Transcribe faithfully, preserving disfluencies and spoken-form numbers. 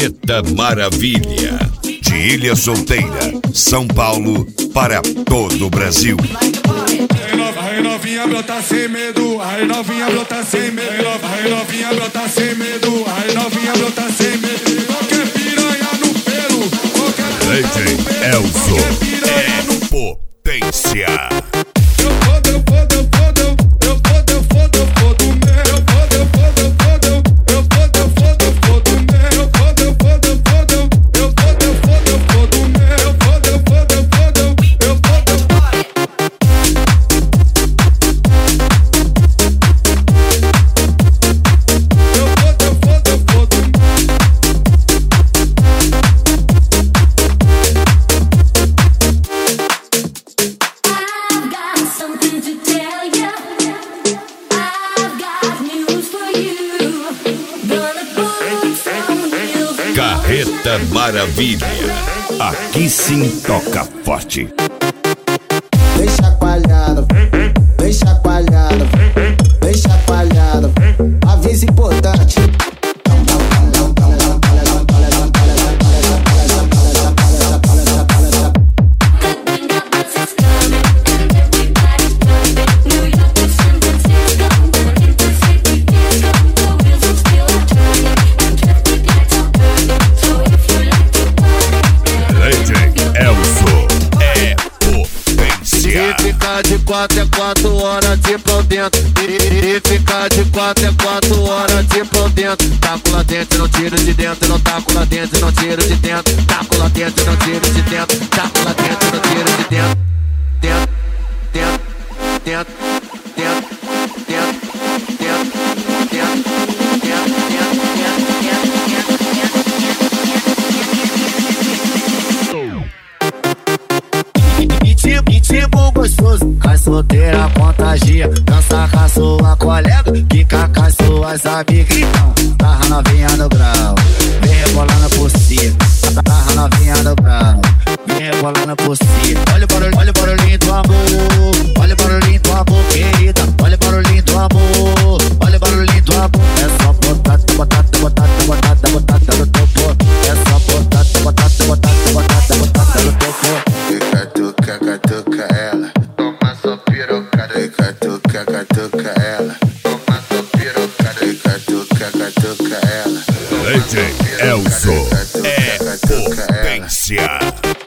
Carreta Maravilha. De Ilha Solteira, São Paulo, para todo o Brasil. Aí novinha brota sem medo, aí novinha brota sem medo, aí novinha brota sem medo, aí novinha brota sem medo. Qualquer piranha no pelo, qualquer piranha no pelo, Elzo qualquer piranha é no potência. Eu fodo, eu fodo, eu fodo, eu fodo, eu fodo, eu fodo mesmo. Eu fodo, eu fodo, eu fodo, eu fodo, eu fodo, eu fodo mesmo. Eu fodo, eu fodo, eu fodo, eu fodo, eu fodo, eu fodo mesmo. Eu fodo, eu fodo, eu fodo, eu fodo, eu Carreta Maravilha. Aqui sim toca forte. Vem chacoalhado, vem chacoalhado, vem chacoalhado. Aviso importante. De quatro é quatro horas de pau dentro. E ficar de quatro é quatro horas de pau dentro. Taco lá dentro, não tiro de dentro. Não taco lá dentro, não tiro de dentro. Taco lá dentro, não tiro de dentro. Taco lá dentro, não tiro de dentro. Dentro, dentro, dentro, dentro, dentro, dentro, dentro, tipo gostoso, cai solteira, contagia. Dança com a sua colega, fica com as suas amigas. Então, tarra novinha no grau, vem rebolando por cima. Tarra novinha no grau, vem rebolando por cima. Olha o barulho, olha o barulhinho do amor. Olha o barulhinho do amor, querida. Olha o barulhinho do amor. Olha o barulhinho do amor. É só botata, botata, botata, botata, botata no topo. É só botata, botata, botata, botata, botata no topo. Catuca, catuca ela, toma sua pirocada. Catuca, catuca ela, toma sua pirocada. Catuca, catuca ela. D J Elzo é potência.